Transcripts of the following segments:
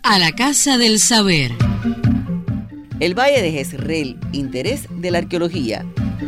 A la Casa del Saber. El Valle de Jezreel, interés de la arqueología.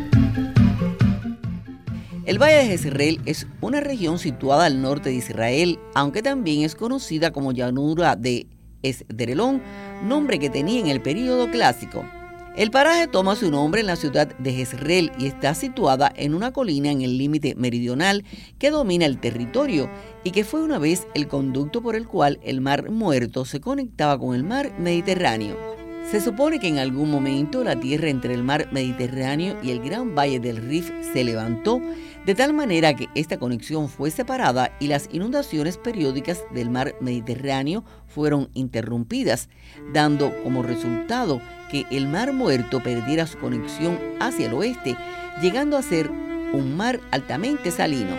El Valle de Jezreel es una región situada al norte de Israel, aunque también es conocida como llanura de Esderelón, nombre que tenía en el período clásico. El paraje toma su nombre en la ciudad de Jezreel y está situada en una colina en el límite meridional que domina el territorio y que fue una vez el conducto por el cual el Mar Muerto se conectaba con el mar Mediterráneo. Se supone que en algún momento la tierra entre el mar Mediterráneo y el gran valle del Rif se levantó de tal manera que esta conexión fue separada y las inundaciones periódicas del mar Mediterráneo fueron interrumpidas, dando como resultado que el Mar Muerto perdiera su conexión hacia el oeste, llegando a ser un mar altamente salino.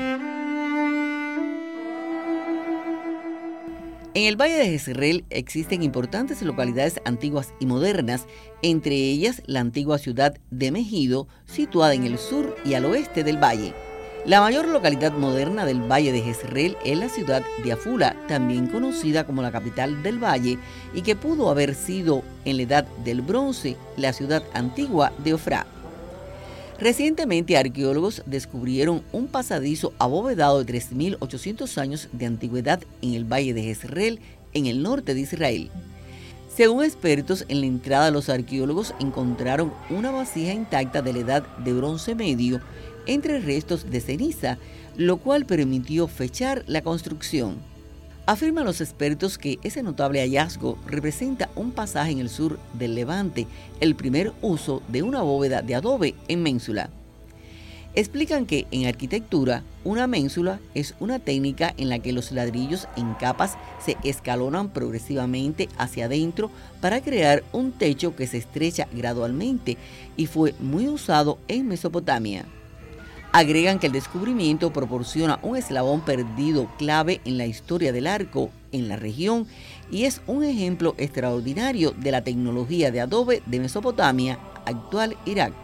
En el Valle de Jezreel existen importantes localidades antiguas y modernas, entre ellas la antigua ciudad de Megido, situada en el sur y al oeste del valle. La mayor localidad moderna del Valle de Jezreel es la ciudad de Afula, también conocida como la capital del valle, y que pudo haber sido en la Edad del Bronce la ciudad antigua de Ofrá. Recientemente, arqueólogos descubrieron un pasadizo abovedado de 3.800 años de antigüedad en el Valle de Jezreel, en el norte de Israel. Según expertos, en la entrada los arqueólogos encontraron una vasija intacta de la Edad de Bronce Medio entre restos de ceniza, lo cual permitió fechar la construcción. Afirman los expertos que ese notable hallazgo representa un pasaje en el sur del Levante, el primer uso de una bóveda de adobe en ménsula. Explican que en arquitectura, una ménsula es una técnica en la que los ladrillos en capas se escalonan progresivamente hacia adentro para crear un techo que se estrecha gradualmente y fue muy usado en Mesopotamia. Agregan que el descubrimiento proporciona un eslabón perdido clave en la historia del arco en la región y es un ejemplo extraordinario de la tecnología de adobe de Mesopotamia, actual Irak.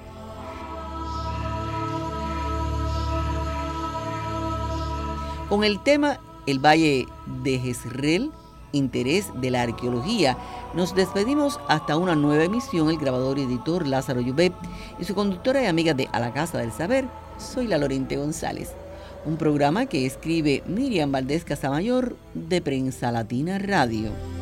Con el tema El Valle de Jezreel, interés de la arqueología, nos despedimos hasta una nueva emisión. El grabador y editor Lázaro Yubet y su conductora y amiga de A la Casa del Saber, soy la Lorente González. Un programa que escribe Miriam Valdés Casamayor de Prensa Latina Radio.